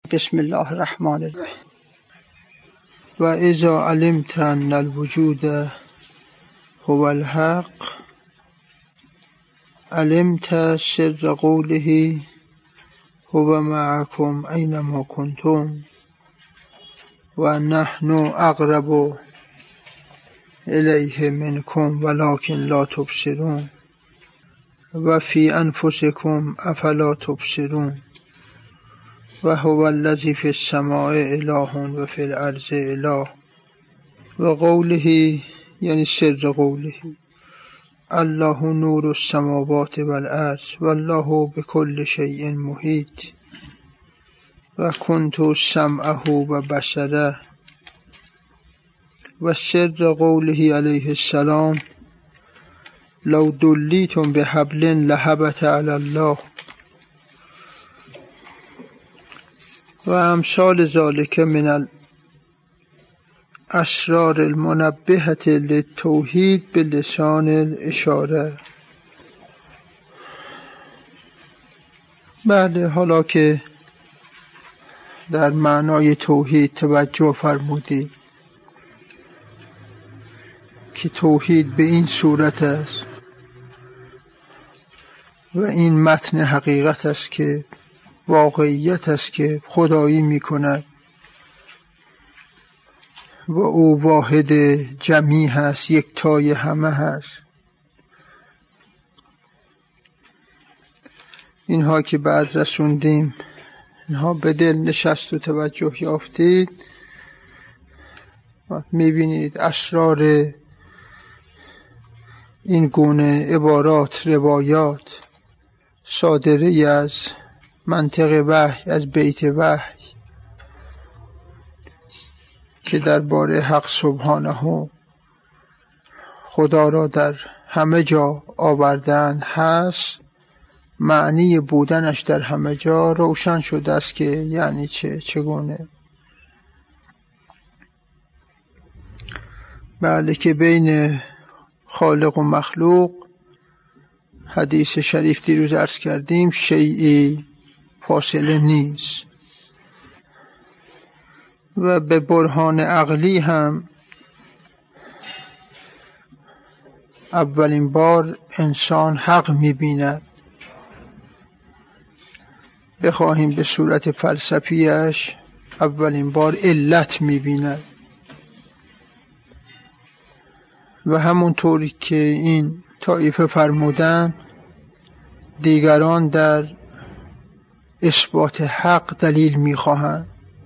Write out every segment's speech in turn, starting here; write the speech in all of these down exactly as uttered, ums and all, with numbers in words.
بسم الله الرحمن الرحیم. و اذا علمت ان الوجود هو الحق علمت سر قوله هو معكم اینما کنتم و نحن اقرب الیه منکم ولکن لا تبصرون و فی انفسکم افلا تبصرون و هو الذی فی السماء اله و فی الارض اله و قوله یعنی سر قوله الله نور السماوات والارض والله بكل شیء محیط و کنت سمعه و بصره و سر قوله علیه السلام لو دلیتم بحبل لهبت علی الله و امثال ذالک من الاسرار المنبهة للتوحید بلسان الاشاره. بله، حالا که در معنای توحید توجه فرمودید که توحید به این صورت است و این متن حقیقت است که واقعیت است که خدایی می کند و او واحد جمیع هست، یکتای همه هست. اینها که بعد رسوندیم، اینها به دل نشست و توجه یافتید، می بینید اسرار این گونه عبارات، روایات صادره از منطق وحی، از بیت وحی که درباره حق سبحانه خدا را در همه جا آوردن هست. معنی بودنش در همه جا روشن شده است که یعنی چه، چگونه. بله، که بین خالق و مخلوق، حدیث شریف دیروز عرض کردیم، شیئی فاصله نیست و به برهان عقلی هم اولین بار انسان حق می‌بیند. بخواهیم به صورت فلسفیش، اولین بار علت می‌بیند و همونطوری که این طایفه فرمودن، دیگران در اثبات حق دلیل می‌خواهند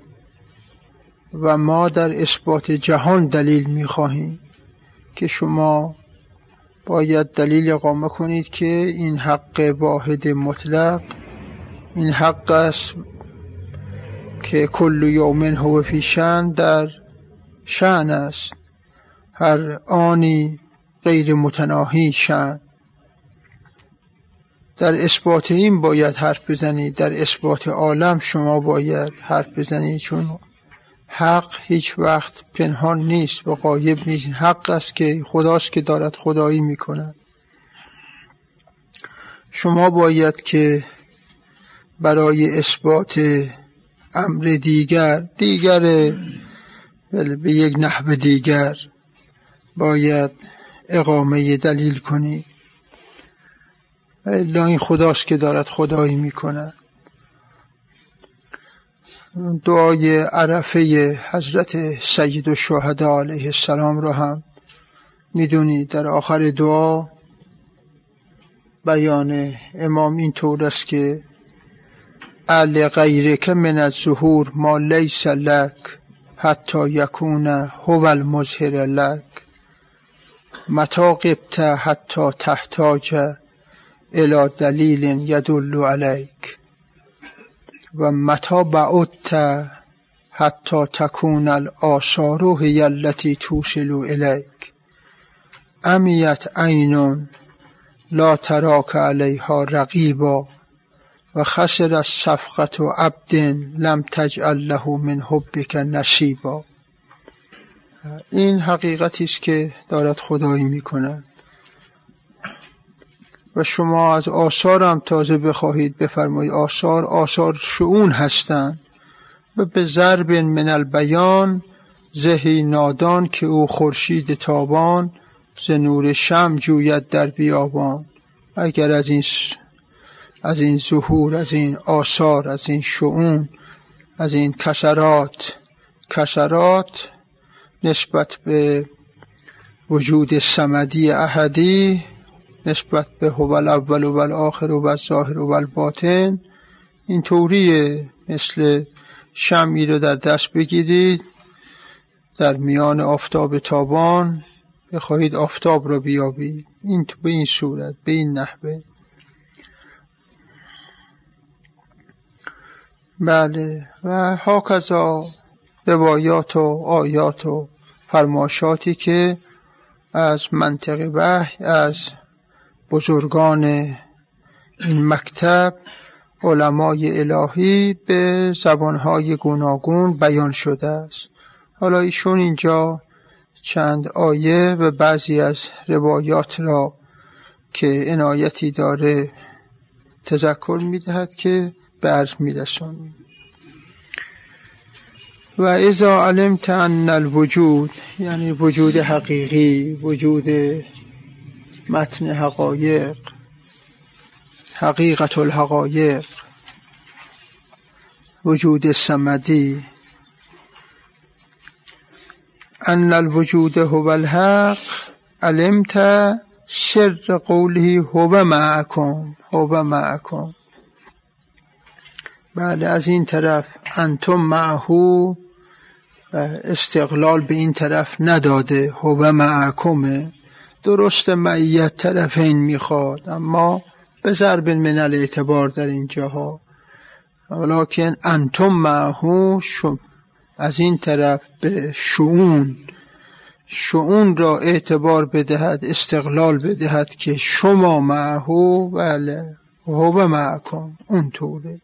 و ما در اثبات جهان دلیل می‌خواهیم که شما باید دلیل اقامه کنید که این حق واحد مطلق، این حق است که کل یوم هو فی شأن، در شأن است، هر آنی غیر متناهی شأن. در اثبات این باید حرف بزنید، در اثبات عالم شما باید حرف بزنید، چون حق هیچ وقت پنهان نیست و غایب نیست. حق است که خداست که دارد خدایی میکند. شما باید که برای اثبات امر دیگر دیگر به یک نحو دیگر باید اقامه دلیل کنید. الا این خداست که دارد خدایی میکند. دعای عرفه حضرت سید الشهدا علیه السلام را هم میدونید. در آخر دعا بیان امام این طور است که علی غیرک من الظهور ما لیس لک حتی یکون هو المظهر لک متی غبت حتی تحتاج الی دلیل یدل علیک و متی بعدت حتی تکون الآثار هی التی توصل الیک عمیت عین لا تراک علیها رقیبا و خسر الصفقة عبد لم تجعل له من حبک نصیبا. این حقیقتی است که دارد خدایی میکند و شما از آثار هم تازه بخواهید بفرمایید. آثار آثار شؤون هستند و به ضرب من البیان زهی نادان که او خورشید تابان ز نور شمع جوید در بیابان. اگر از این از این ظهور، از این آثار، از این شؤون، از این کسرات کسرات نسبت به وجود صمدی احدی، نسبت به هو الاول و الاخر و الظاهر و الباطن، این طوریه مثل شمعی رو در دست بگیرید در میان آفتاب تابان بخواهید آفتاب رو بیابید، این به این صورت، به این نحوه. بله، و هاکذا روایات و آیات و فرماشاتی که از منطق وحی از بزرگان این مکتب علمای الهی به زبانهای گوناگون بیان شده است. حالا ایشون اینجا چند آیه و بعضی از روایات را که عنایتی داره تذکر میدهد که به عرض میرسونیم. و اذا علمت ان الوجود، یعنی وجود حقیقی، وجود متن حقایق، حقیقت الحقایق، وجود صمدی، ان الوجود هو الحق، علمت سر قوله هو معکم، هو معکم. بله، از این طرف انتم معهو استقلال به این طرف نداده، هو معکمه. درست معیت طرفین میخواد، اما به ضرب من الاعتبار در اینجاها، ولیکن انتم معهو از این طرف به شؤون، شؤون را اعتبار بدهد، استقلال بدهد که شما معهو، بله، هو معکم، اون طوره.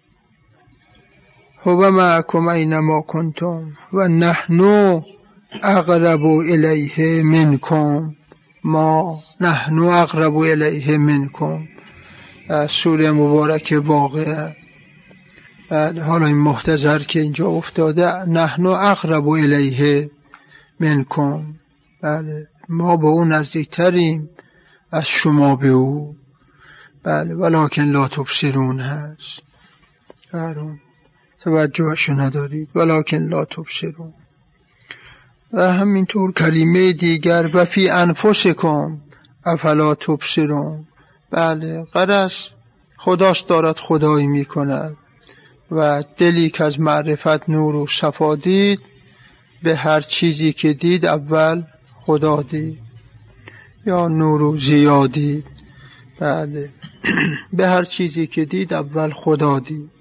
هو معکم اینما کنتم و نحن اقرب الیه منکم، ما نحن اقرب الیه منکم. سوره مبارک واقعه. حالا این محتضر که اینجا افتاده، نحن اقرب الیه منکم، بله، ما به اون نزدیکتریم از شما به او، بله، ولکن لا تبصرون هست، بله، توجهشو ندارید، ولکن لا تبصرون. و همینطور کلمه دیگر و فی انفسکم افلا تبصرون، بله، غرض خداست دارد خدایی میکند و دلی که از معرفت نور و صفا دید، به هر چیزی که دید اول خدا دید، یا نور و ضیا دید، بله، به هر چیزی که دید اول خدا دید.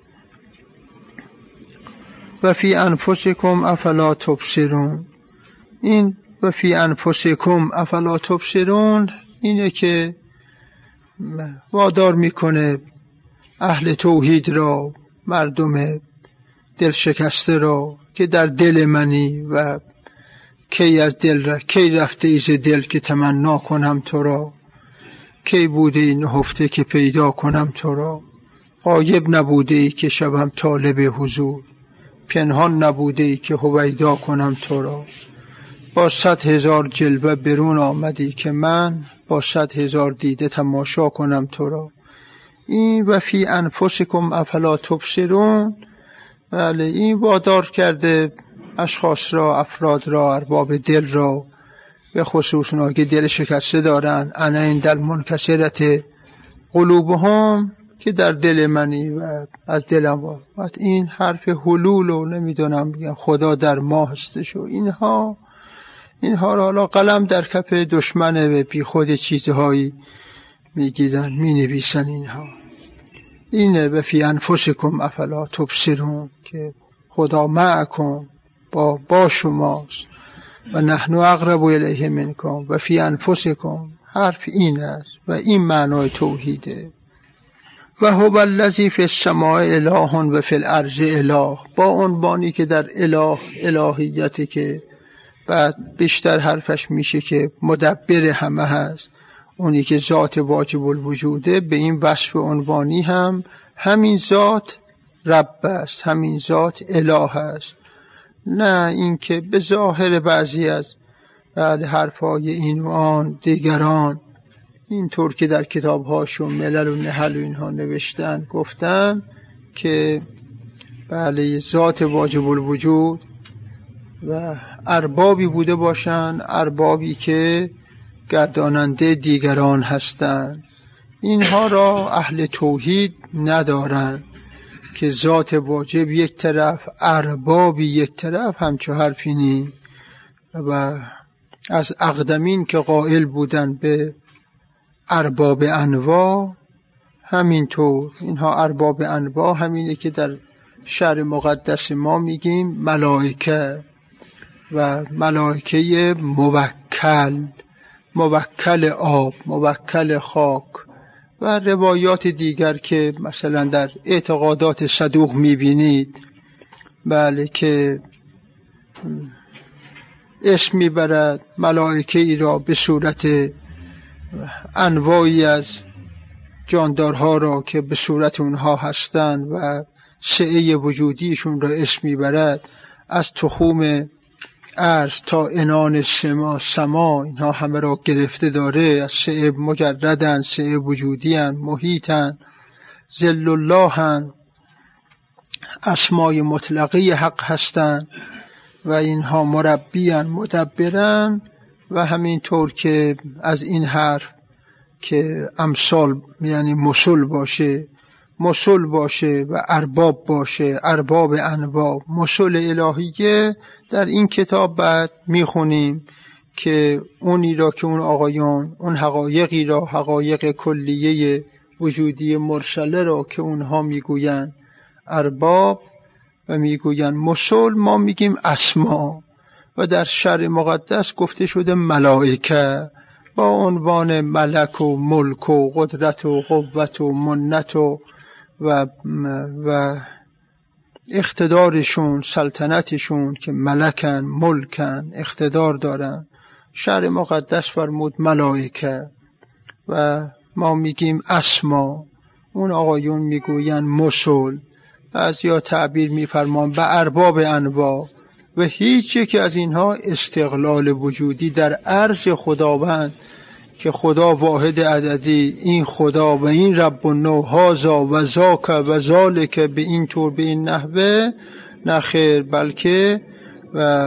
و فی انفسکم افلا تبصرون، این و فی انفسکم افلا تبصرون اینه که وادار میکنه اهل توحید را، مردم دل شکسته را که در دل منی و کی از دل را، کی رفته ایز دل که تمنا کنم تو را، کی بوده این نهفته که پیدا کنم تو را، غایب نبوده ای که شبم طالب حضور، پنهان نبوده ای که هویدا کنم تو را، با صد هزار جلوه برون آمدی که من با صد هزار دیده تماشا کنم تو را. این و فی انفسکم افلا تبصرون، بله، این وادار کرده اشخاص را، افراد را، ارباب دل را، به خصوص اونها که دل شکسته دارن، انا عند المنکسرة قلوبهم، که در دل منی و از دلم. وقت این حرف حلول و نمیدونم بگن خدا در ما هستش و اینها اینها را حالا قلم در کف دشمنه و بی خود چیزهایی میگیرن، مینویسن. اینها اینه و فی انفسکم افلا تبصرون، که خدا معکم، با با شماست، و نحن اقرب الیه منکم و فی انفسکم، حرف این است و این معنای توحیده. و هو الذی فی السماء اله و فی الارض اله، با عنوانی که در اله الهیتی که بعد بیشتر حرفش میشه که مدبر همه هست، اونی که ذات واجب الوجوده، به این وصف عنوانی هم همین ذات رب است، همین ذات اله است. نه اینکه به ظاهر بعضی از بله حرفای این و آن دیگران اینطور که در کتاب‌هاشون ملل و نحل و اینها نوشتن گفتن که بله ذات واجب الوجود و اربابی بوده باشن، اربابی که گرداننده دیگران هستند. اینها را اهل توحید ندارن که ذات واجب یک طرف، اربابی یک طرف، همچو حرفی نی. و از اقدمین که قائل بودن به ارباب انواع همینطور. اینها ارباب انواع همینه که در شرع مقدس ما میگیم ملائکه و ملائکه موکل، موکل آب، موکل خاک و روایات دیگر که مثلا در اعتقادات صدوق میبینید بله که اسم میبرد ملائکه ای را به صورت انواعی از جاندارها را که به صورت اونها هستند و سعه وجودیشون را اسم میبرد، از تخوم عرض تا عنان سما سما اینها همه را گرفته داره. از سعه مجردن، سعه وجودیان، محیطن، ذل اللهن، اسمای مطلقی حق هستند و اینها مربیان، مدبرن. و همینطور که از این حرف که امثال یعنی مسل باشه، مسل باشه و ارباب باشه، ارباب انواع، مسل الهیه، در این کتاب بعد میخونیم که اونی را که اون آقایان اون حقایقی را، حقایق کلیه وجودی مرسله را که اونها میگوین ارباب و میگوین مسل، ما میگیم اسما. و در شرع مقدس گفته شده ملائکه با عنوان ملک و ملک و قدرت و قوت و منت و و, و اقتدارشون، سلطنتشون که ملکن، ملکن، اقتدار دارن. شرع مقدس فرمود ملائکه و ما میگیم اسما، اون آقایون میگوین مسل. بعضیا تعبیر میفرمان به ارباب انواع و هیچ یک از اینها استقلال وجودی در عرض خداوند که خدا واحد عددی، این خدا و این رب النوع، هازا و ذاک و ذالک، به این طور به این نحوه نخیر، بلکه و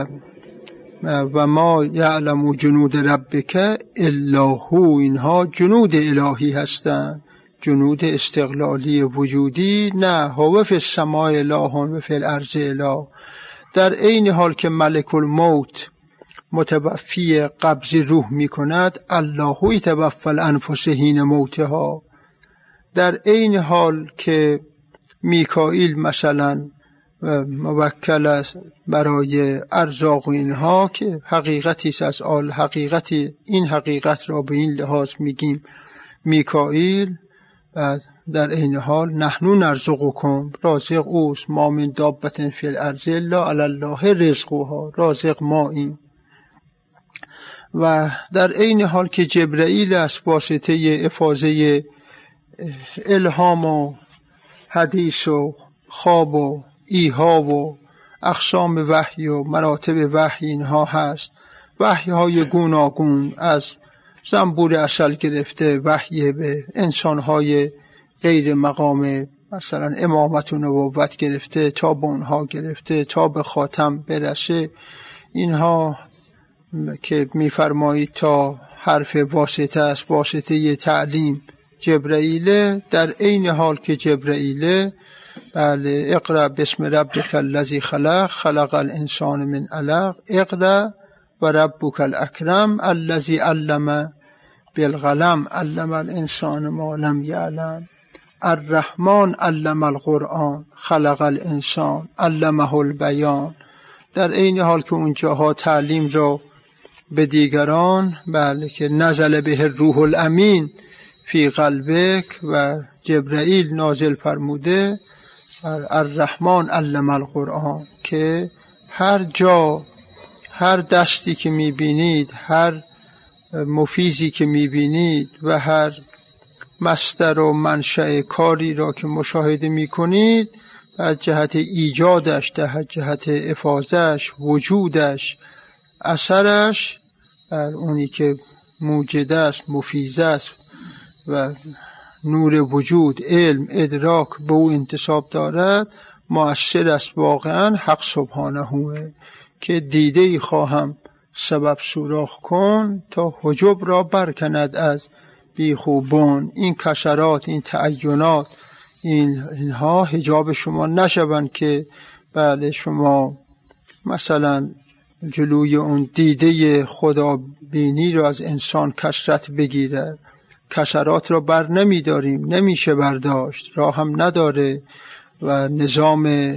و ما یعلم جنود ربک الا هو، اینها جنود الهی هستند، جنود استقلالی وجودی. نه هو فی السماء اله و فی الارض اله. در عین حال که ملک الموت متوفی قبض روح می کند، الله یتوفی الانفس حین موتها. در عین حال که میکائیل مثلا موکل است برای ارزاق و اینها که حقیقتی است از آل حقیقتی، این حقیقت را به این لحاظ میگیم میکائیل. و در این حال نحنو نرزقکم، رازق اوست، ما من دابة فی الارض الا علی الله رزقها، رازق ما این. و در این حال که جبرئیل است واسطه افاضه الهام و حدیث و خواب و ایها و اقسام وحی و مراتب وحی اینها هست. وحی های گوناگون از زنبور عسل گرفته وحی به انسانهای غیر مقام مثلا امامت و نبوت گرفته تا به اونها گرفته تا به خاتم برسه. اینها که میفرمایید تا حرف واسطه است، واسطه تعلیم جبرئیل. در عین حال که جبرئیل بله اقرأ بسم ربک الذی خلق خلق الانسان من علق اقرأ و ربک الاکرم الذی علم بالقلم علم الانسان ما لم یعلم الرحمن علم القرآن خلق الانسان علمه البیان. در عین حال که اونجاها تعلیم را به دیگران بله که نزل به الروح الامین فی قلبک و جبرئیل نازل فرموده الرحمن علم القرآن، که هر جا هر دستی که میبینید، هر مفیزی که میبینید و هر مصدر و منشأ کاری را که مشاهده میکنید از جهت ایجادش، در جهت افاضهش، وجودش، اثرش بر اونی که موجد است، مفیض است و نور وجود، علم، ادراک به او انتساب دارد، مؤثر است واقعا حق سبحانه که دیده ای خواهم سبب سوراخ کن تا حجب را برکند از بیخوبان. این کسرات، این تعینات، این اینها حجاب شما نشوند که بله شما مثلا جلوی اون دیده خدا بینی را از انسان کثرت بگیرد. کسرات را بر نمی داریم، نمیشه برداشت، راه هم نداره و نظام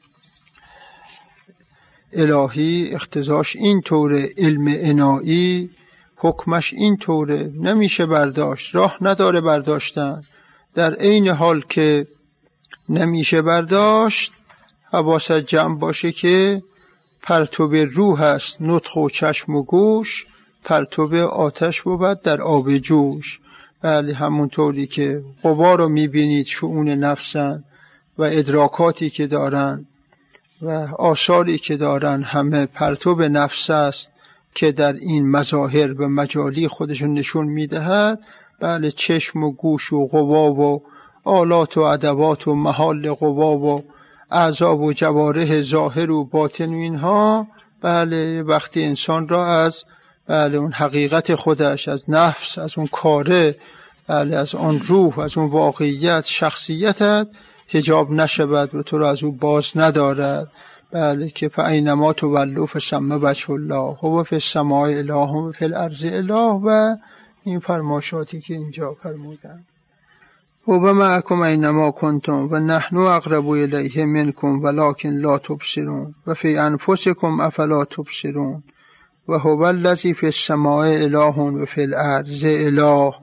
الهی اقتضاش این طوره، علم عنایی حکمش این طوره، نمیشه برداشت، راه نداره برداشتن. در عین حال که نمیشه برداشت، حواست جمع باشه که پرتو روح است، نطق و چشم و گوش، پرتو آتش بود در آب جوش. بله همونطوری که غبار رو میبینید شؤون نفسن و ادراکاتی که دارن و آثاری که دارن همه پرتو نفس است که در این مظاهر و مجالی خودشون نشون میدهد. بله چشم و گوش و قوا و آلات و ادوات و محال قوا و اعضا و جوارح ظاهر و باطن و اینها بله وقتی انسان را از بله اون حقیقت خودش، از نفس، از اون کاره، بله از اون روح، از اون واقعیت، شخصیتت حجاب نشود و تو را از او باز ندارد. بله که فاینما تولوا فثم وجه الله هو فی السماء اله و فی الارض اله و این فرماشاتی که اینجا فرمودن. و معکم اینما کنتم و نحن اقرب الیه منکم ولکن لا تبصرون و فی انفسکم افلا تبصرون و هو الذی فی السماء اله و فی الارض اله.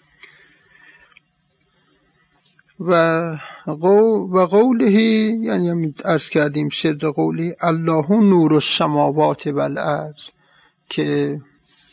و قول و قوله یعنی عرض کردیم سر قولی الله نور السماوات و الارض که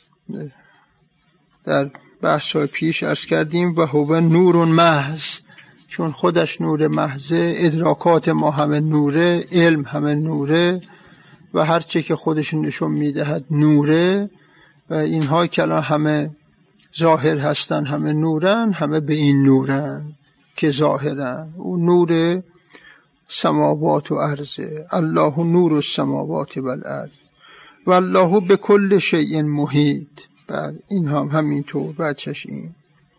در بحث‌های پیش عرض کردیم و هو نور محض، چون خودش نور محضه، ادراکات ما همه نوره، علم همه نوره و هرچه که خودش نشون میدهد نوره و اینها که الان همه ظاهر هستن همه نورن، همه به این نورن که ظاهرن. و نور سماوات و ارض، الله نور السماوات و الارض و الله به کل شیء محیط. بله این هم همینطور بچش این.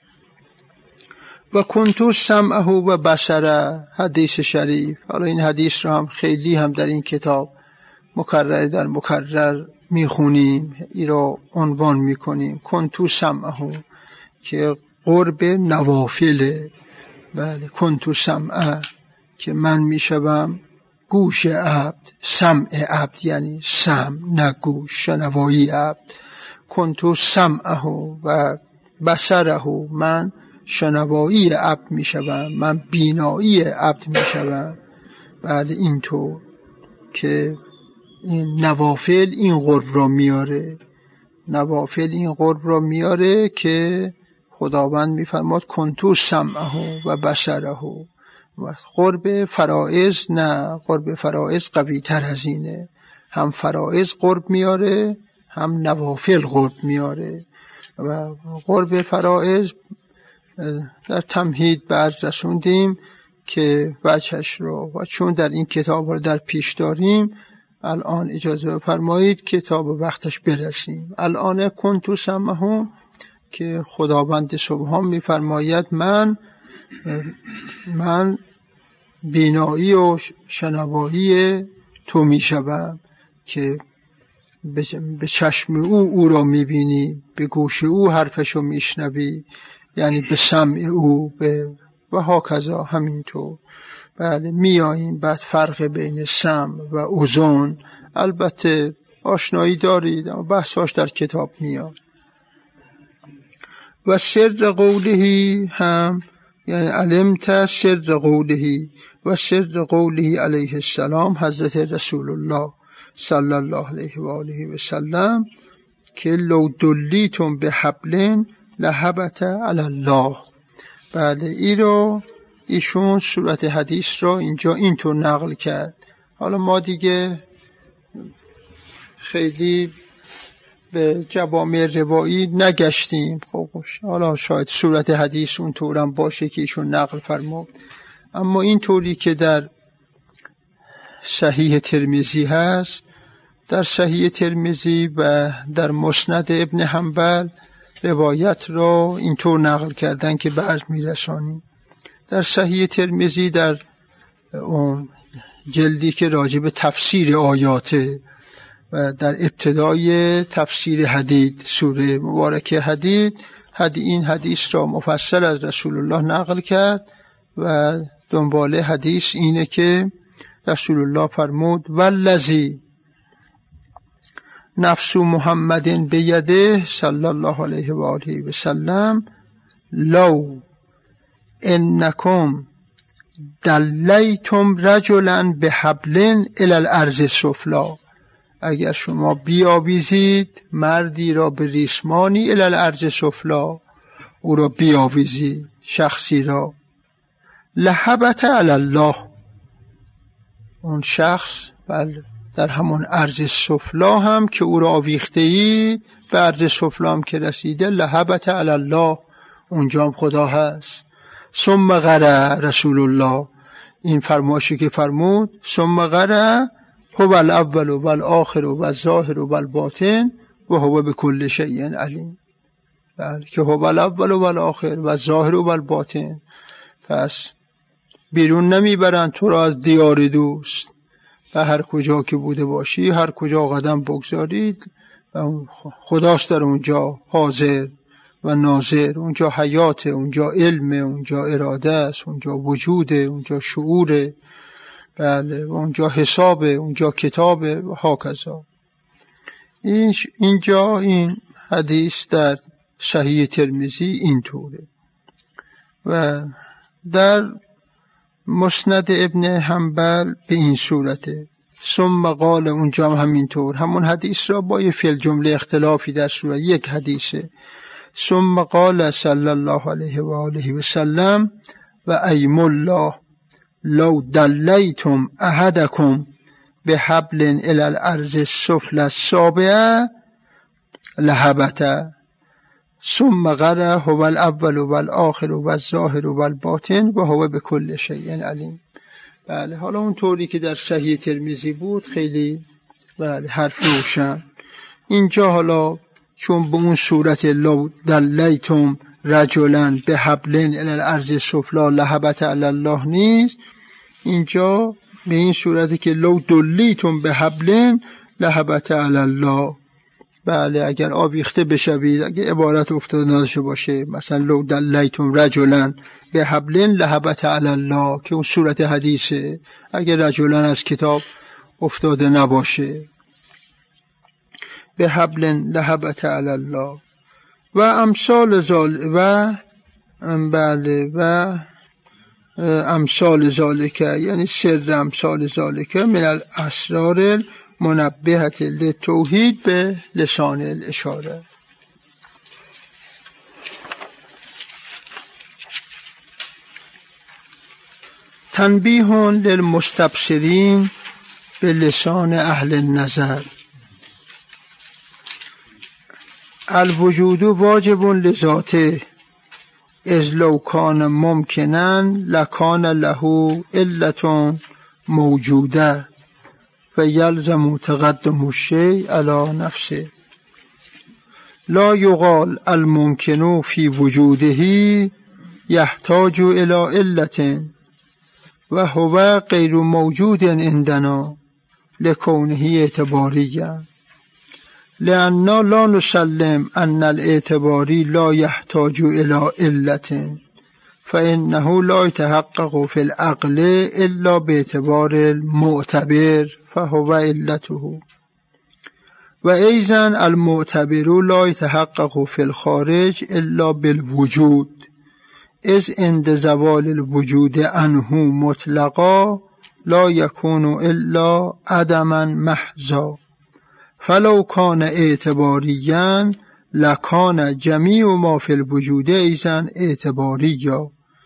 و کنتو سمعه و بصره، حدیث شریف. حالا این حدیث رو هم خیلی هم در این کتاب مکرر در مکرر میخونیم، این رو عنوان میکنیم کنتو سمعه که قرب نوافله. بله کنتو سمعه که من میشوم گوش عبد، سمع عبد یعنی سمع نه گوش، شنوایی عبد. کنتو سمعه و بصره، من شنوایی عبد میشوم، من بینایی عبد میشوم. بله اینطور که این نوافل این قرب را میاره، نوافل این قرب را میاره که خداوند میفرماد کنتو سمعه و بصره. و قرب فرائض نه، قرب فرائض قوی تر از اینه، هم فرائض قرب میاره هم نوافل قرب میاره. و قرب فرائض در تمهید برز رسوندیم که وجهش رو و چون در این کتاب رو در پیش داریم الان اجازه بفرمایید کتاب وقتش برسیم. الان کنتو سمعه که خداوند سبحان میفرماید من من بینایی و شنوایی تو میشوم که به چشم او او را میبینی، به گوش او حرفش رو میشنوی، یعنی به سمع او به و هاکذا همینطور. بله میاییم بعد فرق بین سمع و اذن البته آشنایی دارید اما بحثاش در کتاب میاد. و سر قوله هم یعنی علمت سر قوله و سر قوله علیه السلام حضرت رسول الله صلی الله علیه و آله و سلم که لو دلیتم به حبل لهبت علی الله. بله ای رو ایشون صورت حدیث را اینجا اینطور نقل کرد. حالا ما دیگه خیلی به جوامع روایی نگشتیم، خب حالا شاید صورت حدیث اون طورم باشه که ایشون نقل فرمود، اما این طوری که در صحیح ترمذی هست، در صحیح ترمذی و در مسند ابن حنبل روایت را اینطور نقل کردن که بعد میرسانیم. در صحیح ترمذی در اون جلدی که راجع به تفسیر آیاته و در ابتدای تفسیر حدید، سوره مبارکه حدید، حدید این حدیث را مفصل از رسول الله نقل کرد و دنباله حدیث اینه که رسول الله فرمود والذی نفس محمد بیده صلی الله علیه و آله و سلم لو انکم دلیتم رجلا بحبل الی الارض السفلی، اگر شما بیاویزید مردی را به ریسمانی الی الارض السفلی، او را بیاویزید شخصی را، لهبت علی الله، اون شخص بل در همون ارض سفلی هم که او را آویخته اید، به ارض سفلی هم که رسیده، لهبت علی الله، اونجا هم خدا هست. ثم قرأ رسول الله، این فرمایشی که فرمود، ثم قرأ هو الاول و الآخر و الظاهر و الباطن و هو بكل شیء علیم، بله که هو الاول و الآخر و الظاهر و الباطن. پس بیرون نمیبرند تو را از دیار دوست، و هر کجا که بوده باشی، هر کجا قدم بگذارید خداست در اونجا حاضر و ناظر، اونجا حیات، اونجا علم، اونجا اراده است، اونجا وجود، اونجا شعور، بله، اونجا حساب، اونجا کتاب و هاکذا. این اینجا این حدیث در صحیح ترمذی اینطوره. و در مسند ابن حنبل به این صورته. ثم قال، اونجا هم همینطور، همون حدیث را با یه فعل جمله اختلافی در صورت یک حدیثه. ثم قال صلی الله علیه و آله و سلم و ایم الله لو دلیتم احدکم به حبل الی الارض السفلی السابعه لهبت. ثم قرأ هو الاول و الاخر و الظاهر و الباطن و هو بكل شیء علیم. بله، حالا اون طوری که در صحیح ترمذی بود خیلی بله حرف روشن. اینجا حالا چون به اون صورت لو دلیتم رجلا به حبل الی الارض السفلی لهبت علی الله نیست، اینجا به این صورتی که لو دلیتم به حبل لهبت علی الله، بله اگر آویخته بشوید، اگر عبارت افتاده نداشته باشه، مثلا لو دلیتم رجلا به حبل لهبت علی الله که اون صورت حدیثه، اگر رجلا از کتاب افتاده نباشه، به حبل لهبت علی الله و امثال ذالک و بله و امثال ذالک، یعنی سر امثال ذالک من الاسرار منبهت للتوحید به لسان الاشاره. تنبیه للمستبصرین به لسان اهل النظر. الوجود واجب لذاته اذ لو کان ممکنا لکان له علة موجوده و یلزم تقدم الشیء علی نفسه. لا یقال الممکن فی وجوده یحتاج الی علة و هو غیر موجود عندنا لکونه اعتباریا، لأننا لا نسلم ان الاعتباری لا يحتاج الى علة فإنه لا يتحقق في العقل الا باعتبار المعتبر فهو علته، و ايضا المعتبر لا يتحقق في الخارج الا بالوجود اذ عند زوال الوجود عنه مطلقا لا يكون الا عدما محضا، فلو کان اعتباریا لکان جمیع ما فی الوجود ایضا اعتباریا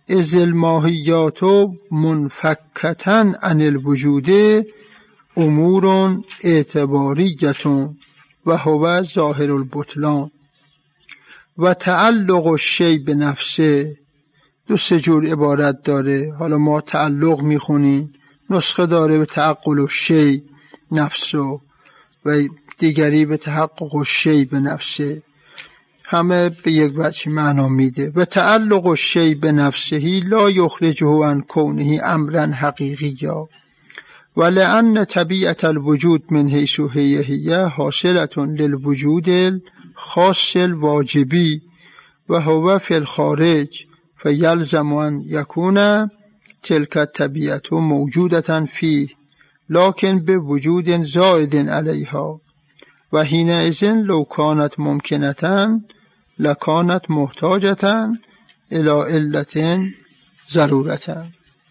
از الماهیات منفکتن عن الوجود امور اعتباریتون و هو ظاهر البطلان و تعلق الشیء به نفسه. دو سه جور عبارت داره، حالا ما تعلق میخونیم، نسخه داره به تعقل الشیء نفسه و دیگری به تحقق الشیء به نفسه، همه به یک وجه معنا میده. و تعلق الشیء به نفسه لا یخرجه عن کونه امرا حقیقیا ولأن طبیعت الوجود من حیث هی هی حاصلة للوجود الخاص الواجبی و هو فی الخارج فیلزم ان یکون تلک الطبیعت موجودة فیه لكن بوجود زائد علیها و حینئذ لو کانت ممکنة لکانت محتاجة الی علة ضرورة.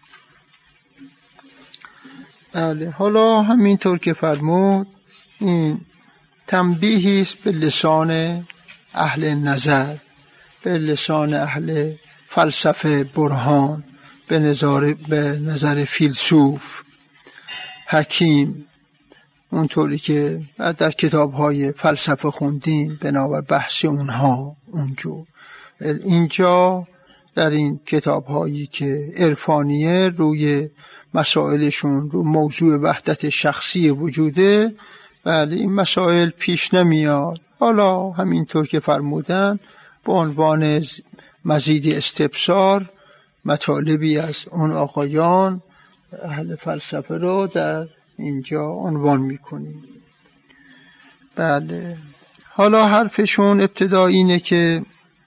بله، حالا همینطور که فرمود این تنبیهی است به لسان اهل نظر، به لسان اهل فلسفه برهان، به نظر به نظر فیلسوف حکیم، اونطوری که در کتاب‌های فلسفه خوندیم بنابر بحث اونها اونجور. اینجا در این کتاب‌هایی که عرفانیه روی مسائلشون رو موضوع وحدت شخصی وجوده، بله این مسائل پیش نمیاد. حالا همینطور که فرمودن به عنوان مزید استبصار مطالبی از اون آقایان اهل فلسفه رو در اینجا عنوان میکنیم. بله، حالا حرفشون ابتدا اینه که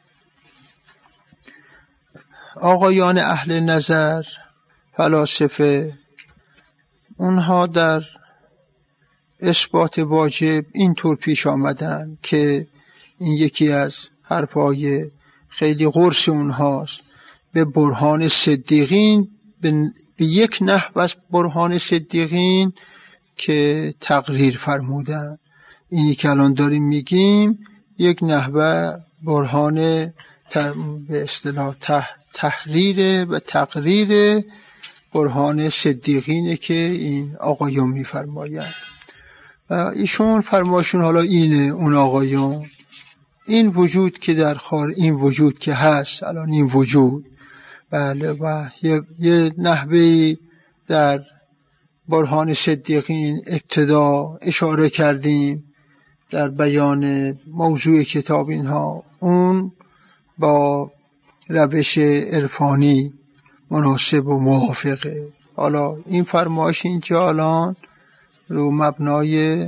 آقایان اهل نظر فلاسفه اونها در اثبات واجب اینطور پیش آمدن که این یکی از حرفای خیلی قرص اونهاست، به برهان صدیقین، به یک نحو از برهان صدیقین که تقریر فرمودن. اینی که الان داریم میگیم یک نحوه برهان به اصطلاح تحریر و تقریر برهان صدیقینه که این آقایون میفرمایند. و ایشون فرمایشون حالا اینه، اون آقایون این وجود که در خار، این وجود که هست الان، این وجود، بله، و یه, یه نحوه در برهان صدیقین ابتدا اشاره کردیم در بیان موضوع کتاب اینها، اون با روش عرفانی مناسب و موافقه. حالا این فرمایش اینجا الان رو مبنای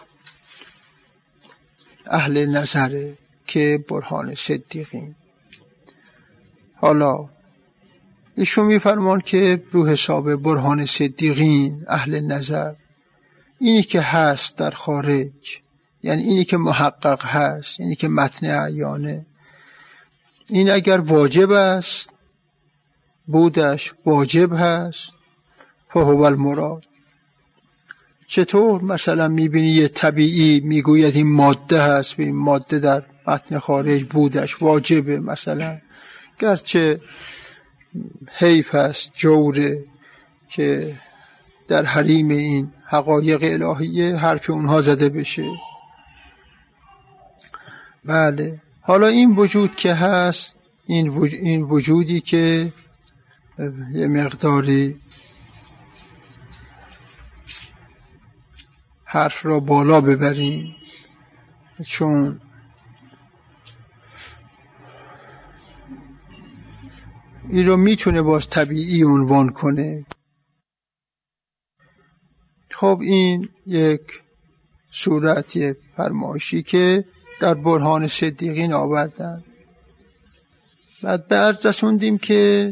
اهل نظره که برهان صدیقین. حالا ایشون میفرمان که رو حساب برهان صدیقین اهل نظر اینی که هست در خارج، یعنی اینی که محقق هست، اینی که متن عیانه، این اگر واجب است، بودش واجب هست، فهو المراد. چطور مثلا میبینی یه طبیعی میگوید این ماده هست و این ماده در متن خارج بودش واجبه، مثلا گرچه حیف است، جوره که در حریم این حقایق الهیه حرف اونها زده بشه. بله، حالا این وجود که هست، این, وج... این وجودی که یه مقداری حرف را بالا ببریم، چون این رو میتونه باز طبیعی عنوان کنه. خب این یک صورت، یک فرمایشی که در برهان صدیقین آوردن. بعد به عرض رسوندیم که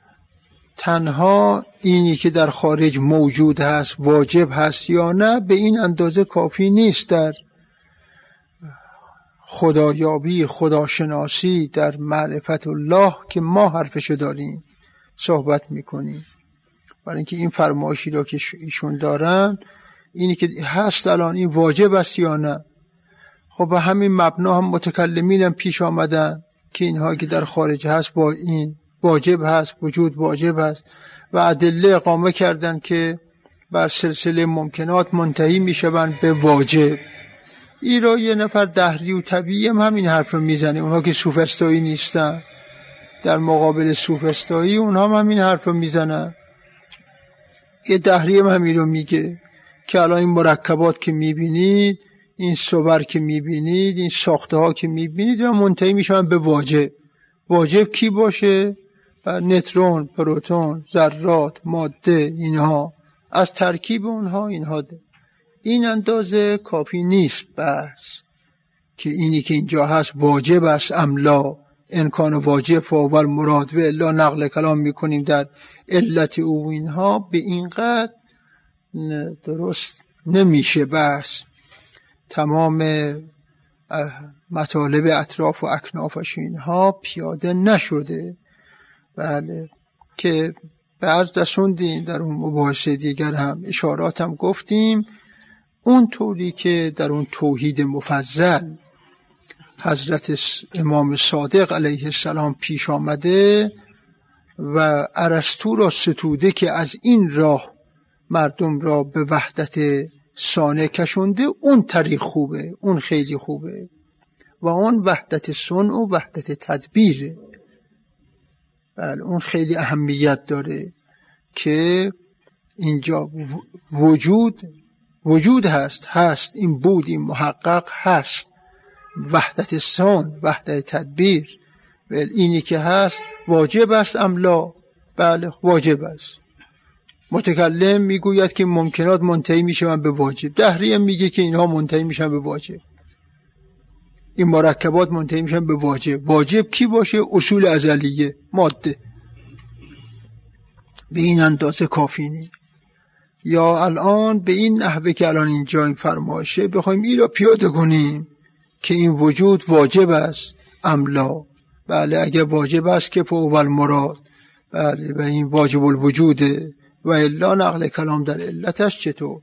تنها اینی که در خارج موجود هست واجب هست یا نه به این اندازه کافی نیست در خدایابی، خداشناسی، در معرفت الله که ما حرفشو داریم صحبت میکنیم. برای اینکه این فرمایشی را که ایشون دارن، اینی که هست الان این واجب است یا نه، خب به همین مبنا هم متکلمین هم پیش آمدن که اینها که در خارج هست با این واجب هست، وجود واجب هست و ادله اقامه کردن که بر سلسله ممکنات منتهی میشوند به واجب. این را یه نفر دهری و طبیعی هم همین حرف رو میزنه، اونها که سوفسطایی نیستن، در مقابل سوفسطایی اونها هم همین حرف رو میزنن. یه دهری هم همین رو میگه که الان این مرکبات که میبینید، این صور که میبینید، این ساخته ها که میبینید اینا منتهی میشن به واجب. واجب کی باشه؟ نترون، پروتون، ذرات، ماده، اینها از ترکیب اونها اینها ده. این اندازه کافی نیست بس که اینی که اینجا هست واجب است املا امکان واجب فاول مراد و الا نقل کلام میکنیم در علت او اینها، به این قدر درست نمیشه. بس تمام مطالب اطراف و اکنافش اینها پیاده نشده. بله که به عرض رسوندیم در اون مباحثه دیگر هم اشارات هم گفتیم، اون طوری که در اون توحید مفضل حضرت امام صادق علیه السلام پیش آمده و ارسطو را ستوده که از این راه مردم را به وحدت صانع کشونده، اون طریق خوبه، اون خیلی خوبه و اون وحدت صنع و وحدت تدبیره. بله اون خیلی اهمیت داره که اینجا وجود وجود هست هست این بود، این محقق هست، وحدت صنع، وحدت تدبیر. بله اینی که هست واجب است املا، بله واجب است. متکلم میگوید که ممکنات منتهی میشن به واجب، دهری هم میگه که اینها منتهی میشن به واجب، این مرکبات منتهی میشن به واجب. واجب کی باشه؟ اصول ازلیه، ماده. به این اندازه کافی نیست. یا الان به این نحوه که الان اینجا این فرمایشه بخوایم این را پیاده کنیم که این وجود واجب است املا، بله اگر واجب است که فاول مراد، بله و این واجب الوجوده و الا نقل کلام در علتش چطور؟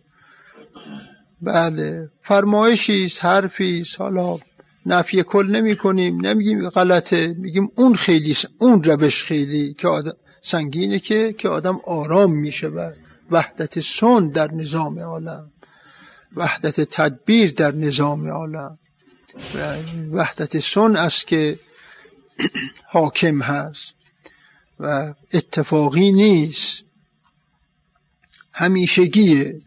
بله فرمایشیست، حرفیست، حالا نفی کل نمی کنیم، نمیگیم غلطه، میگیم اون خیلی اون روش خیلی که آدم سنگینه که که آدم آرام میشه بر وحدت صنع در نظام عالم، وحدت تدبیر در نظام عالم. وحدت صنع است که حاکم هست و اتفاقی نیست، همیشگیه،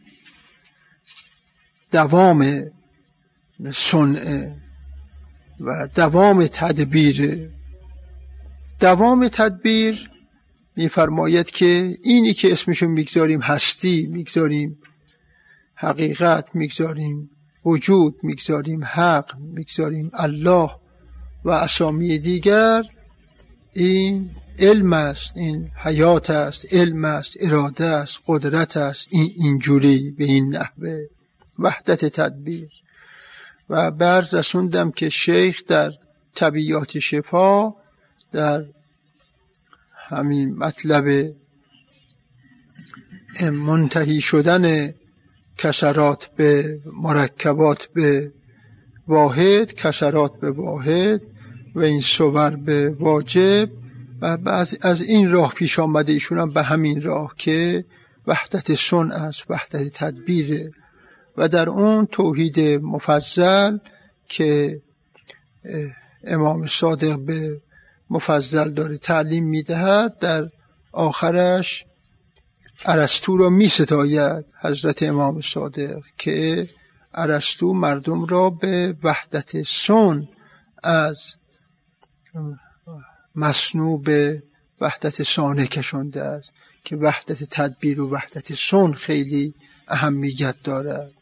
دوام صنع و دوام تدبیر. دوام تدبیر میفرماید که اینی که اسمشو میگذاریم هستی، میگذاریم حقیقت، میگذاریم وجود، میگذاریم حق، میگذاریم الله و اسامی دیگر، این علم است، این حیات است، علم است، اراده است، قدرت است، این اینجوری به این نحوه وحدت تدبیر. و بعد رسوندم که شیخ در طبیعات شفا در همین مطلب منتهی شدن کسرات به مرکبات به واحد، کسرات به واحد و این صور به واجب و بعض از این راه پیش آمده، ایشون هم به همین راه که وحدت صنع است، وحدت تدبیره و در اون توحید مفضل که امام صادق به مفضل داره تعلیم میدهد، در آخرش ارسطو را می ستاید حضرت امام صادق که ارسطو مردم را به وحدت صنع از مصنوع به وحدت صانع کشانده است که وحدت تدبیر و وحدت صنع خیلی اهمیت دارد.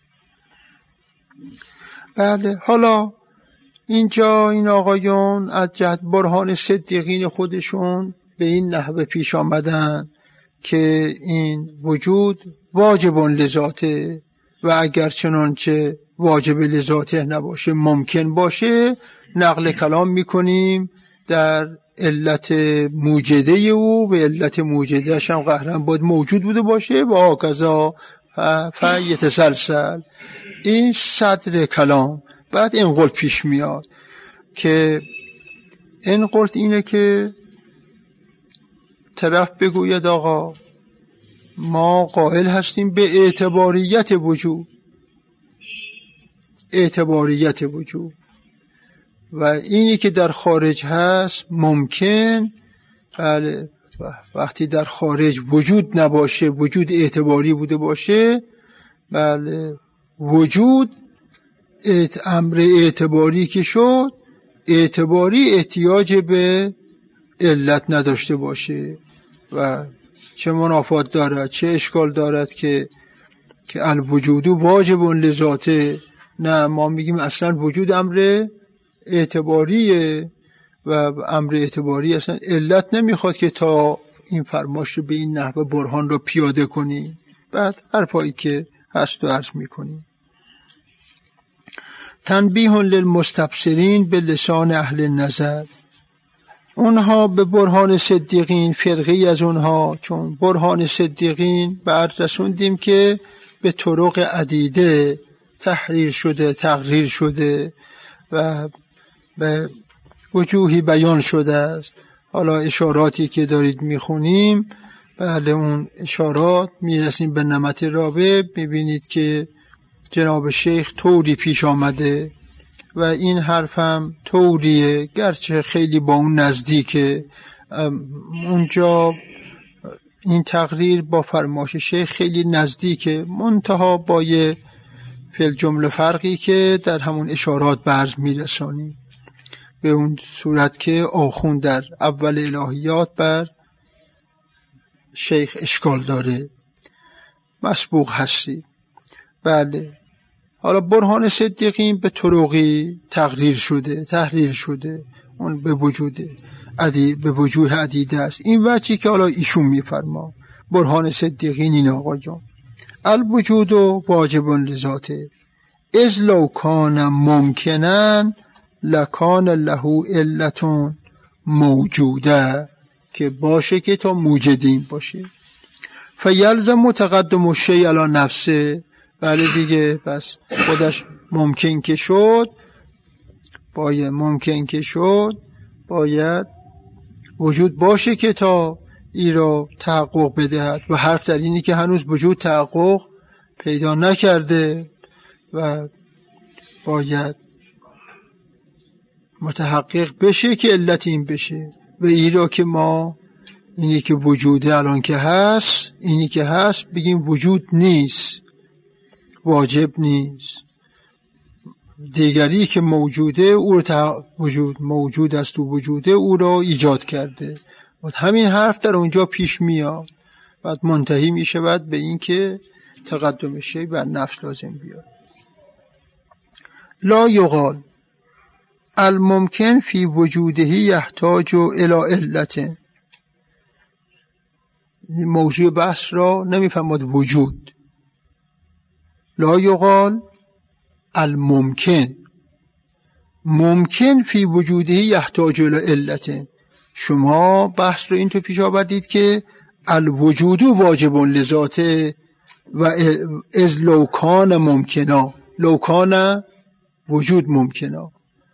بله حالا اینجا این آقایون از جهت برهان صدیقین خودشون به این نحوه پیش آمدن که این وجود واجب لذاته و اگر چنانچه واجب لذاته نباشه ممکن باشه، نقل کلام میکنیم در علت موجده او و علت موجدهش هم قهرن باید موجود بوده باشه و آکذا فیتسلسل. این صدر کلام. بعد این قول پیش میاد که این قول اینه که طرف بگوید آقا ما قائل هستیم به اعتباریت وجود، اعتباریت وجود و اینی که در خارج هست ممکن، بله، وقتی در خارج وجود نباشه، وجود اعتباری بوده باشه، بله، وجود امر اعتباری که شد، اعتباری احتیاج به علت نداشته باشه و چه منافات دارد، چه اشکال دارد که که الوجود واجب لذاته. نه، ما میگیم اصلا وجود امر اعتباریه و امر اعتباری اصلا علت نمیخواد که تا این فرماش رو به این نحوه برهان رو پیاده کنی. بعد هر پایی که هست و عرض میکنی. تنبیه للمستبصرین به لسان اهل نظر، اونها به برهان صدیقین، فرقی از اونها، چون برهان صدیقین بعد رسوندیم که به طرق عدیده تحریر شده، تقریر شده و به وجوهی بیان شده است. حالا اشاراتی که دارید میخونیم، بله، اون اشارات میرسیم به نمط رابع، میبینید که جناب شیخ طوری پیش آمده و این حرف هم طوریه، گرچه خیلی با اون نزدیکه. اونجا این تقریر با فرماش شیخ خیلی نزدیکه، منتها با یه فعل جمله فرقی که در همون اشارات برز میرسانیم، به اون صورت که آخوند در اول الهیات بر شیخ اشکال داره، مسبوق هستی. بله، حالا برهان صدیقین به طرقی تقریر شده، تحریر شده، اون به وجود عدی به وجوه عدیده است. این وجهی که حالا ایشون میفرما برهان صدیقین این آقا جان، الوجود واجب لذاته اذ لو کان ممکنن لکان له علتون موجوده، که باشه که تا موجدین باشه. فیلزم متقدم الشیء علی نفسه، بله دیگه، بس خودش ممکن که شد، باید ممکن که شد باید وجود باشه که تا ای را تحقق بدهد و حرف در اینی که هنوز وجود تحقق پیدا نکرده و باید متحقق بشه که علت این بشه. و ای را که ما اینی که وجوده الان که هست، اینی که هست بگیم وجود نیست، واجب نیست. دیگری که موجوده او رو تح... وجود موجود است و وجوده او را ایجاد کرده. و همین حرف در اونجا پیش میاد، بعد منتهی میشه بعد به این که تقدم شی بر نفس لازم بیاد. لا یقال الممکن فی وجوده یحتاج الی علت. موضوع بحث را نمیفهمد وجود. لا یقال الممکن، ممکن فی وجوده یحتاج الی علت. شما بحث رو این تو پیش آوردید که الوجود واجب لذاته و از لو کان ممکنا، لو کان وجود ممکنا،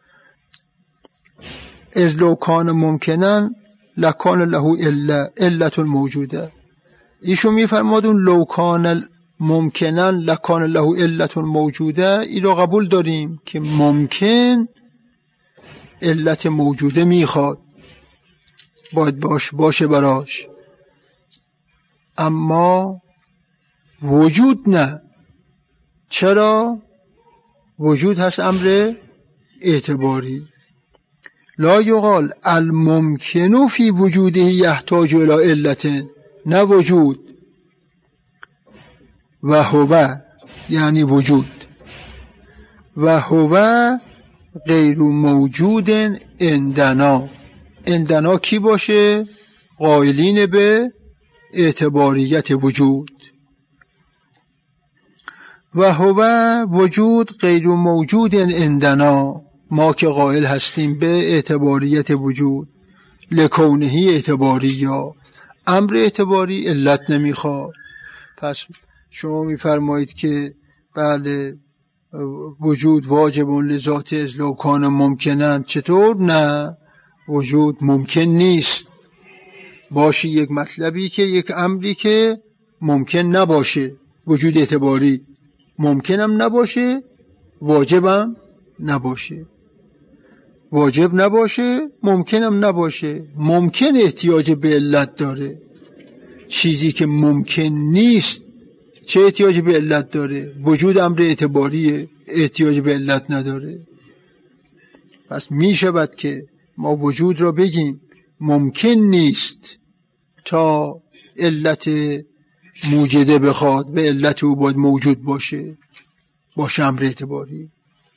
از لو کان ممکنن لکان له الا علت موجوده. ایشون میفرماد اون لو کان ممکنن لکان له علت موجوده، ای را قبول داریم که ممکن علت موجوده میخواد، باید باش باشه براش، اما وجود نه. چرا؟ وجود هست امر اعتباری. لا یقال الممکن فی وجوده یحتاج الی علت، نه وجود، و هو یعنی وجود، و هو غیر موجود عندنا. عندنا کی باشه؟ قائلین به اعتباریت وجود. و هو وجود غیر موجود عندنا، ما که قائل هستیم به اعتباریت وجود. لکونه اعتباری، یا امر اعتباری علت نمیخواد. پس شما میفرمایید که بله وجود واجب لذات از لو کان ممکنن. چطور؟ نه، وجود ممکن نیست. باشه یک مطلبی که یک امری که ممکن نباشه، وجود اعتباری ممکنم نباشه، واجبم نباشه، واجب نباشه، ممکنم نباشه. ممکن احتیاج به علت داره، چیزی که ممکن نیست چه احتیاج به علت داره؟ وجود امر اعتباریه، احتیاج به علت نداره. پس می شود که ما وجود را بگیم ممکن نیست تا علت موجده بخواد، به علت او باید موجود باشه، باشه امر اعتباری.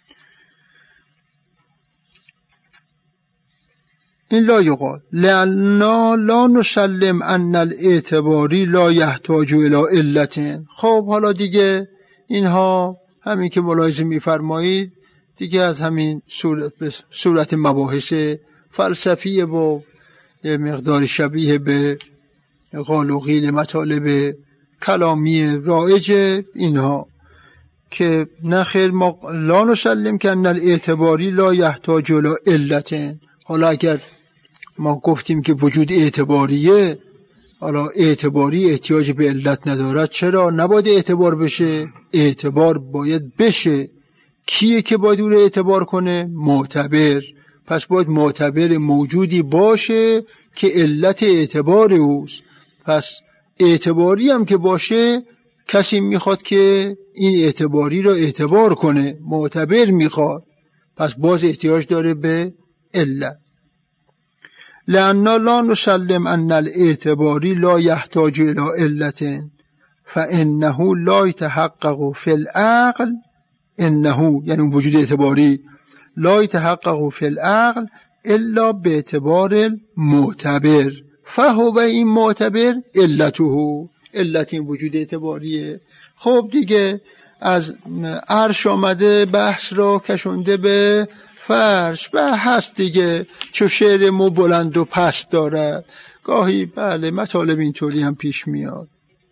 این لا یقال لأننا لا نسلم ان الاعتباری لا یحتاج الی علت. خب حالا دیگه اینها همین که ملاحظه میفرمایید دیگه از همین صورت, صورت مباحث فلسفی و یه مقدار شبیه به قال و قیل مطالب کلامی رایج اینها که نخیر ما لا نسلم که ان الاعتباری لا یحتاج الی علت. حالا اگر ما گفتیم که وجود اعتباریه، حالا اعتباری احتیاج به علت ندارد، چرا نباید اعتبار بشه؟ اعتبار باید بشه. کیه که باید او رو اعتبار کنه؟ معتبر. پس باید معتبر موجودی باشه که علت اعتبار اوست. پس اعتباری هم که باشه، کسی میخواد که این اعتباری رو اعتبار کنه، معتبر میخواد، پس باز احتیاج داره به علت. لأننا لا نسلم ان الاعتباری لا یحتاج الی علت فانه لا يتحقق فی العقل، انه یعنی وجود اعتباری لا يتحقق فی العقل الا به اعتبار المعتبر فهو این معتبر علته، علت این وجود اعتباریه. خب دیگه از عرش آمده بحث را کشونده به فرش، به هست دیگه، چو شعر مو بلند و پست دارد. گاهی بله مطالب اینطوری هم پیش میاد.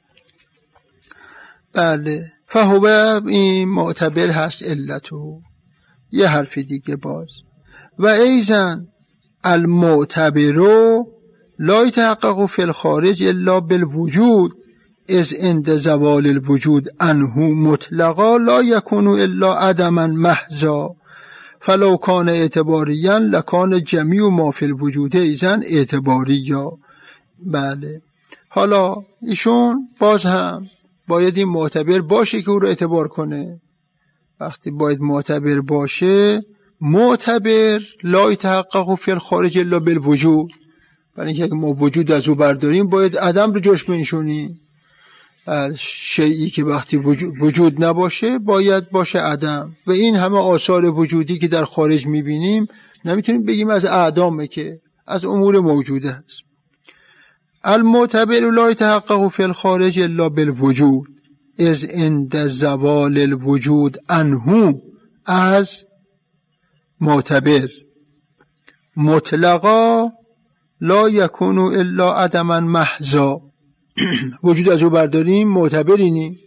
بله فهو این معتبر هست علته. یه حرف دیگه باز و ایزن المعتبر لا يتحقق فی الخارج الا بالوجود از عند زوال الوجود عنه مطلقا لا یکون الا عدما محضا فلو کان اعتباریا لکان جمیع ما فی الوجود ایزن اعتباریا. بله حالا ایشون باز هم باید این معتبر باشه که او رو اعتبار کنه. وقتی باید معتبر باشه، معتبر لا يتحقق فی الخارج الا بالوجود، برای اینکه ما وجود از او برداریم باید عدم رو جوش بنشونیم. شیئی که وقتی وجود نباشه باید باشه عدم، و این همه آثار وجودی که در خارج میبینیم نمیتونیم بگیم از اعدامه، که از امور موجوده است. المعتبر لا يتحقق فی الخارج الا بالوجود از عند زوال الوجود عنه، از معتبر مطلقا لا یکون الا عدما محضا، وجود از او برداریم معتبرینی.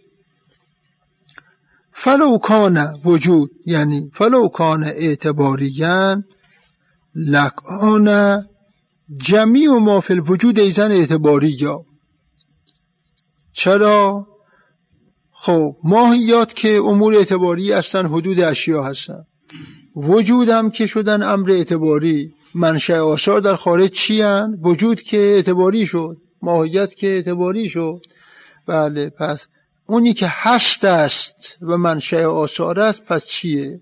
فلو کان وجود یعنی فلو کان اعتباریان لکان جمیع ما فی الوجود ایزن اعتباریا. چرا؟ خب ماهیات که امور اعتباری هستن حدود اشیا هستن، وجود هم که شدن امر اعتباری. منشأ آثار در خارج چی هن؟ وجود که اعتباری شد، ماهیت که اعتباری شد. بله پس اونی که هست است و منشأ آثار است پس چیه؟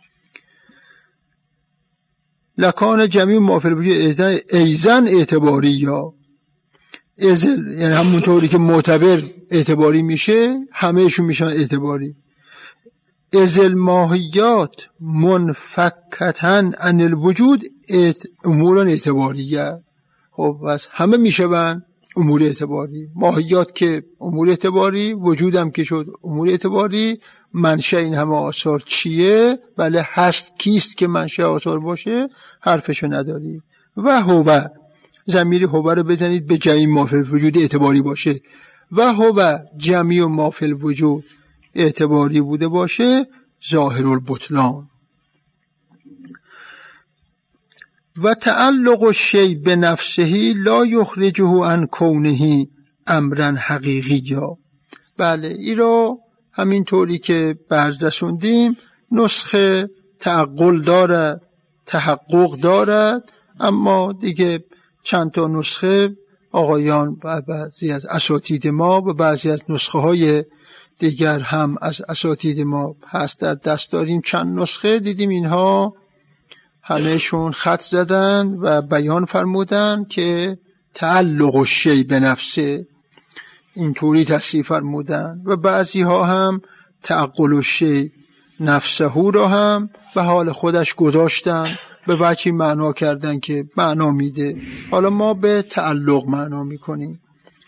لکان جمیع ما فی الوجود ایزن اعتباری یا ازل، یعنی همونطوری که معتبر اعتباری میشه همهشون میشن اعتباری. ازل ماهیات منفکتن عن الوجود اموران اعتباریه. خب بس همه میشون امور اعتباری. ماهیات که امور اعتباری، وجودم که شد امور اعتباری. منشأ این همه آثار چیه؟ بله هست. کیست که منشأ آثار باشه؟ حرفشو نداری. و هو، ضمیر هو رو بزنید به جمیع ما فی الوجود اعتباری باشه. و هو جمیع ما فی الوجود اعتباری بوده باشه ظاهر البطلان. و تعلق الشیء به نفسه لا یخرجه عن کونه امرا حقیقیا. بله این رو همین طوری که برز رسوندیم نسخه تعقل دارد، تحقق دارد، اما دیگه چند تا نسخه آقایان و بعضی از اساتید ما و بعضی از نسخه های دیگر هم از اساتید ما هست در دست داریم. چند نسخه دیدیم اینها همهشون خط زدن و بیان فرمودن که تعلق الشیء به نفسه اینطوری تصریح فرمودن و بعضی ها هم تعقل الشیء نفسه را هم به حال خودش گذاشتن، به وجهی معنا کردن که معنا میده. حالا ما به تعلق معنا میکنیم.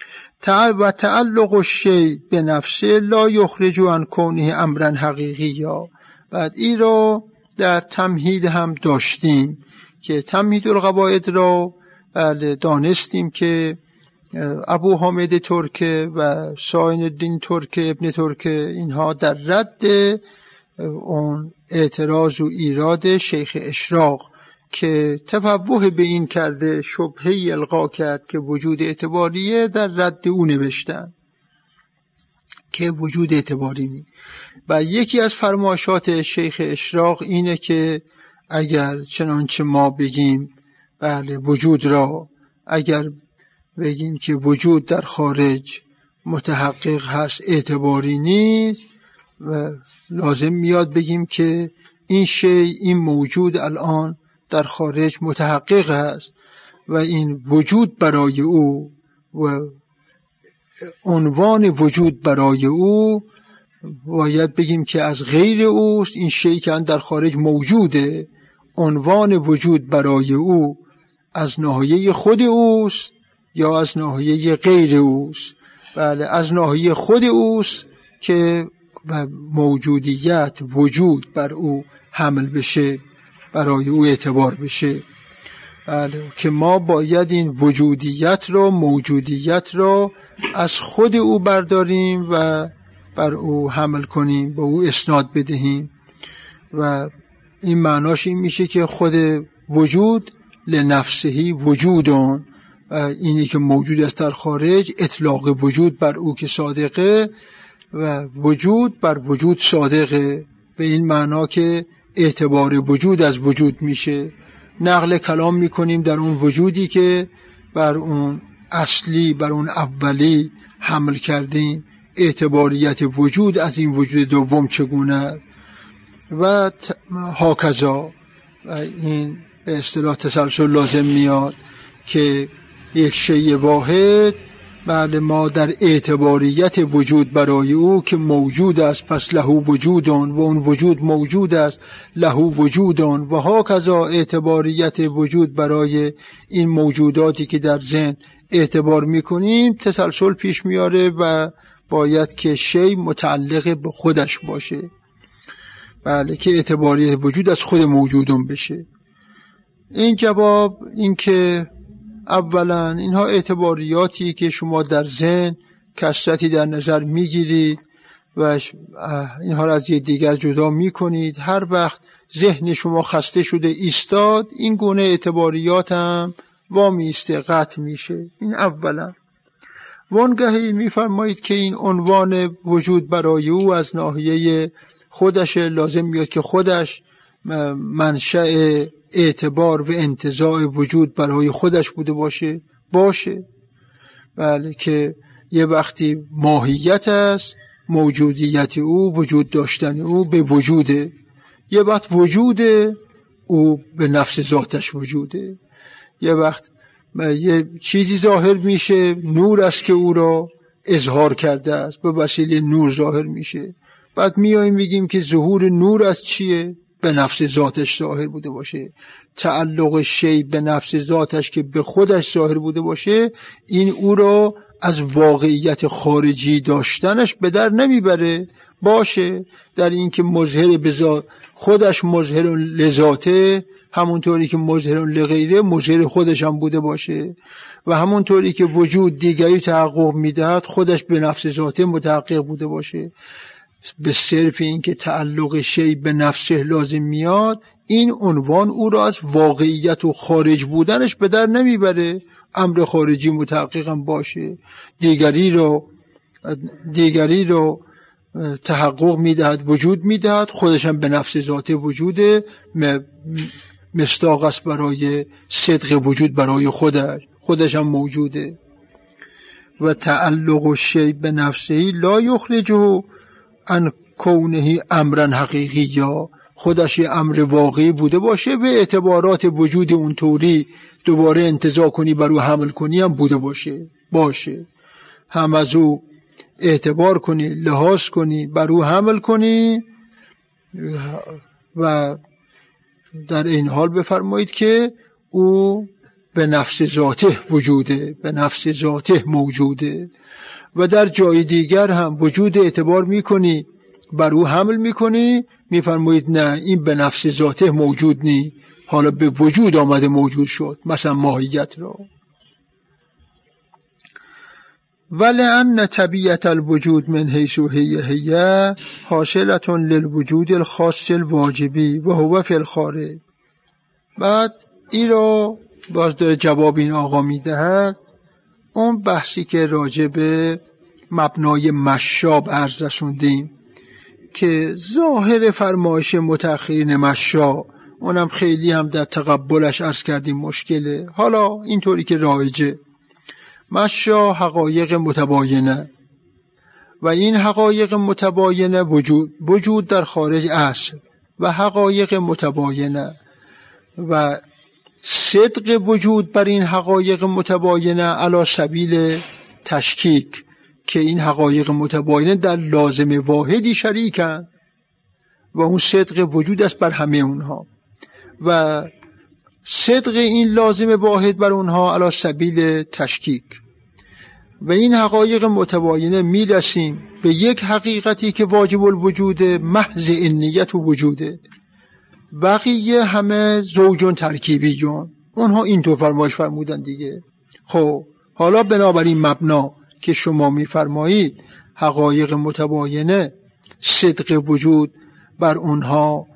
و تعلق الشیء به نفسه لا یخرج عن کونه امرا حقیقیا. بعد این رو در تمهید هم داشتیم که تمهید القواعد را بله دانستیم که ابو حامد ترکه و ساین الدین ترکه ابن ترکه اینها در رد اون اعتراض و ایراد شیخ اشراق که تفوه به این کرده، شبهه القا کرد که وجود اعتباریه، در رد او نوشتن که وجود اعتباری نیست. و یکی از فرمایشات شیخ اشراق اینه که اگر چنانچه ما بگیم بله وجود را اگر بگیم که وجود در خارج متحقق هست اعتباری نیست و لازم میاد بگیم که این شی این موجود الان در خارج متحقق است و این وجود برای او و عنوان وجود برای او باید بگیم که از غیر اوست. این شی که در خارج موجوده عنوان وجود برای او از ناحیه خود اوست یا از ناحیه غیر اوست. بله از ناحیه خود اوست که موجودیت وجود بر او حمل بشه، برای او اعتبار بشه. بله که ما باید این وجودیت را موجودیت را از خود او برداریم و بر او حمل کنیم، به او اسناد بدهیم. و این معناش این میشه که خود وجود لنفسهی وجودون، اینی که موجود است در خارج اطلاق وجود بر او که صادقه و وجود بر وجود صادقه، به این معنا که اعتبار وجود از وجود میشه. نقل کلام میکنیم در اون وجودی که بر اون اصلی بر اون اولی حمل کردیم، اعتباریت وجود از این وجود دوم چگونه و هاکذا. و این به اصطلاح تسلسل لازم میاد که یک شیء واحد بعد ما در اعتباریت وجود برای او که موجود است پس له وجودون و اون وجود موجود است له وجودون و هاکذا اعتباریت وجود برای این موجوداتی که در ذهن اعتبار میکنیم تسلسل پیش میاره و باید که شی متعلق به خودش باشه. بله که اعتباریت وجود از خود موجودون بشه. این جواب این که اولا اینها اعتباریاتی که شما در ذهن کثرتی در نظر میگیرید و اینها را از دیگر جدا میکنید. هر وقت ذهن شما خسته شده ایستاد این گونه اعتباریات هم وامیسته قطع میشه. این اولا. وانگهی میفرمایید که این عنوان وجود برای او از ناحیه خودش لازم میاد که خودش منشأ اعتبار و انتزاع وجود برای خودش بوده باشه باشه بله که یه وقتی ماهیت است موجودیت او وجود داشتن او به وجوده، یه وقت وجود او به نفس ذاتش وجوده، یه وقت یه چیزی ظاهر میشه نور است که او را اظهار کرده است به وسیله نور ظاهر میشه. بعد میاییم میگیم که ظهور نور از چیه؟ به نفس ذاتش ظاهر بوده باشه. تعلق شی به نفس ذاتش که به خودش ظاهر بوده باشه این او را از واقعیت خارجی داشتنش به در نمیبره باشه در این که مظهر به ذات خودش مظهر لذاته، همونطوری که مظهر لغیره مظهر خودش هم بوده باشه و همونطوری که وجود دیگری تحقق میدهد خودش به نفس ذاته متحقق بوده باشه. به صرف این که تعلق شی به نفسه لازم میاد این عنوان او را از واقعیت و خارج بودنش به در نمیبره. امر خارجی متحقق هم باشه، دیگری رو دیگری رو تحقق میدهد، وجود میدهد، خودش هم به نفس ذات وجوده، مصداق است برای صدق وجود برای خودش، خودش هم موجوده. و تعلق الشیء به نفسه لا یخرجه عن کونه امرا حقیقی، یا خودش یه امر واقعی بوده باشه و اعتبارات وجود اونطوری دوباره انتزاع کنی بر او حمل کنی هم بوده باشه باشه هم از او اعتبار کنی، لحاظ کنی، بر او حمل کنی و در این حال بفرمایید که او به نفس ذاته وجوده، به نفس ذاته موجوده. و در جای دیگر هم وجود اعتبار میکنی، بر او حمل میکنی، میفرمایید نه، این به نفس ذاته موجود نی، حالا به وجود آمده موجود شد، مثلا ماهیت را. ولأن طبیعت الوجود من حیث هی هی حاصلة للوجود الخاص الواجبی و هو فی الخارج. بعد ای را باز داره جواب این آقا میدهد. اون بحثی که راجع به مبنای مشاب عرض رسوندیم که ظاهر فرمایش متأخرین مشا، اونم خیلی هم در تقبلش عرض کردیم مشکله. حالا اینطوری که رایجه، مشا حقایق متباینه و این حقایق متباینه وجود وجود در خارج اصل و حقایق متباینه و صدق وجود بر این حقایق متباینه علی سبیل تشکیک، که این حقایق متباینه در لازم واحدی شریکن و اون صدق وجود است بر همه اونها و صدق این لازم واحد بر اونها علی سبیل تشکیک. و این حقایق متباینه میرسیم به یک حقیقتی که واجب الوجود محض انیت و وجوده، بقیه همه زوجون ترکیبیون، اونها این تو فرمایش فرمودن دیگه. خب حالا بنابراین مبنا که شما میفرمایید حقایق متباینه صدق وجود بر اونها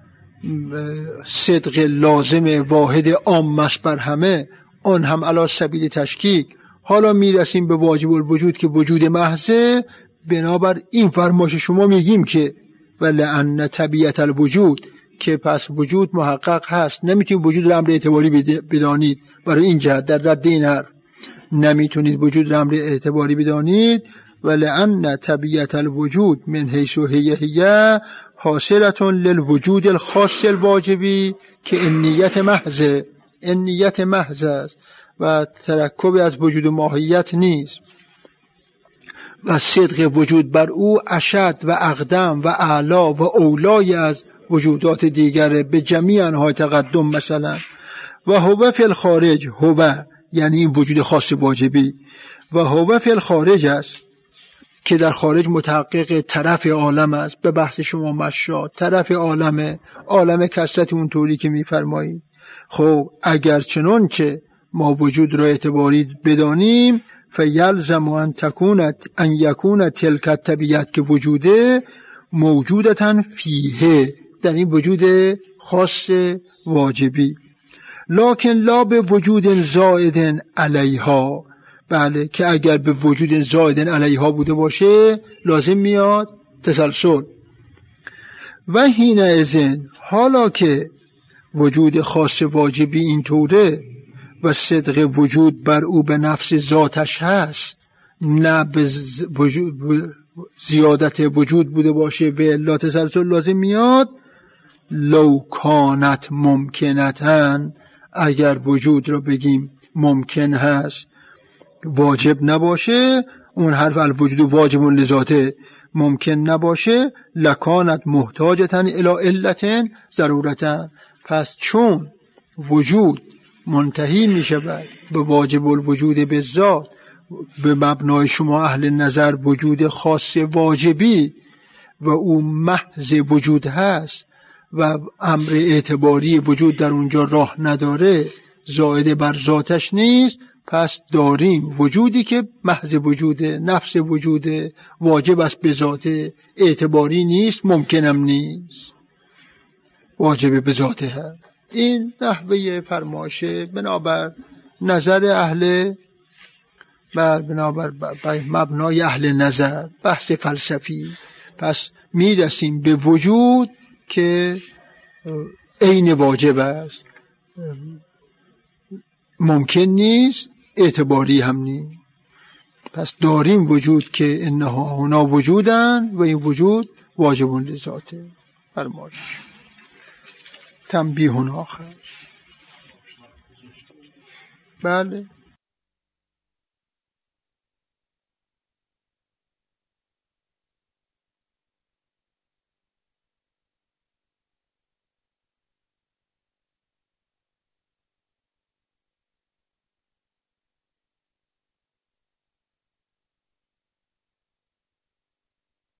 صدق لازم واحد عام است بر همه، آن هم علی سبیل تشکیک. حالا میرسیم به واجب الوجود که وجود محضه. بنابر این فرمایش شما میگیم که ولأن طبیعت الوجود، که پس وجود محقق هست، نمیتونید وجود را امر اعتباری بدانید. برای این جهت در رد این حرف نمیتونید وجود را امر اعتباری بدانید. ولأن طبیعت الوجود من حیث هی هی حاصلة للوجود الخاص الواجبی، که انیت محض انیت محض است و ترکب از وجود و ماهیت نیست و صدق وجود بر او اشد و اقدم و اعلا و اولای از وجودات دیگره به جمیع انواع تقدم. مثلا و هو فی الخارج، هو یعنی این وجود خاص واجبی، و هو فی الخارج است که در خارج متحقق طرف عالم است. به بحث شما مشا طرف عالمه، عالم کثرت اونطوری که میفرمایید. خب اگر چنانچه ما وجود را اعتباری بدانیم، فیلزم ان تکونت ان یکون تلک الطبیعت که وجوده موجودتن فیه، در این وجود خاص واجبی، لکن لا به وجود زائد علیها. بله، که اگر به وجود زائد علیها بوده باشه لازم میاد تسلسل. و حین اذن، حالا که وجود خاص واجبی اینطوره و صدق وجود بر او به نفس ذاتش هست، نه به زیادت وجود بوده باشه و الا تسلسل لازم میاد. لو کانت ممکنتن، اگر وجود را بگیم ممکن هست واجب نباشه، اون حرف الوجود واجب لذاته ممکن نباشه، لکانت محتاجتن الی علتن ضرورتن. پس چون وجود منتهی می شود به واجب الوجود به ذات، به مبنای شما اهل نظر وجود خاص واجبی و او محض وجود هست و امر اعتباری وجود در اونجا راه نداره، زائد بر ذاتش نیست، پس داریم وجودی که محض وجود، نفس وجود، واجب است به ذات، اعتباری نیست، ممکنم نیست. واجب به ذاته هست. این نحوه فرماشه بنابر نظر اهل بر بنابر مبنای اهل نظر بحث فلسفی. پس میرسیم به وجود که عین واجب است، ممکن نیست، اعتباری هم نیست. پس داریم وجود که انها هنا وجودن و این وجود واجب لذاته. فرمایش تنبیه آخر. بله